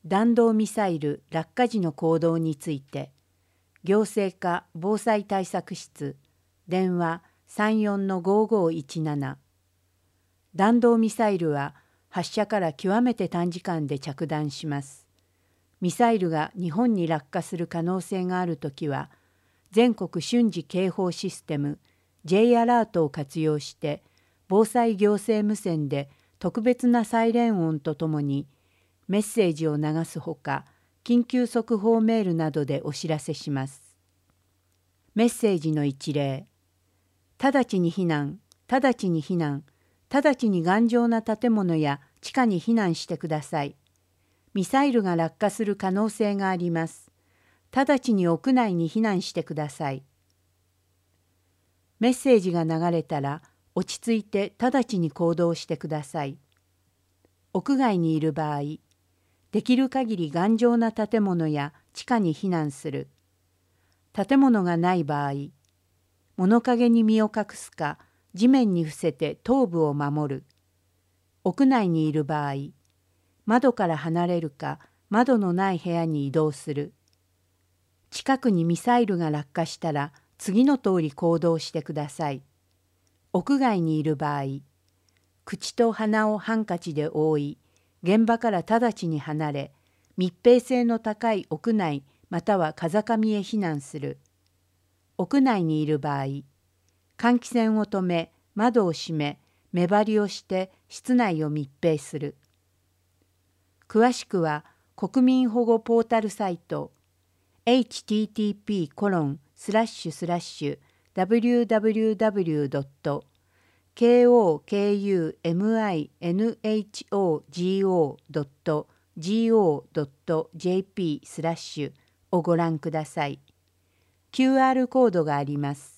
弾道ミサイル落下時の行動について、行政課防災対策室、電話34-5517。弾道ミサイルは発射から極めて短時間で着弾します。ミサイルが日本に落下する可能性があるときは、全国瞬時警報システム J アラートを活用して、防災行政無線で特別なサイレン音とともにメッセージを流すほか、緊急速報メールなどでお知らせします。メッセージの一例。直ちに避難、直ちに避難、直ちに頑丈な建物や地下に避難してください。ミサイルが落下する可能性があります。直ちに屋内に避難してください。メッセージが流れたら、落ち着いて直ちに行動してください。屋外にいる場合、できる限り頑丈な建物や地下に避難する。建物がない場合、物陰に身を隠すか、地面に伏せて頭部を守る。屋内にいる場合、窓から離れるか、窓のない部屋に移動する。近くにミサイルが落下したら、次の通り行動してください。屋外にいる場合、口と鼻をハンカチで覆い、現場から直ちに離れ、密閉性の高い屋内または風上へ避難する。屋内にいる場合、換気扇を止め、窓を閉め、目張りをして室内を密閉する。詳しくは国民保護ポータルサイト http://www.kokuminhogo.go.jp/ をご覧ください。QR コードがあります。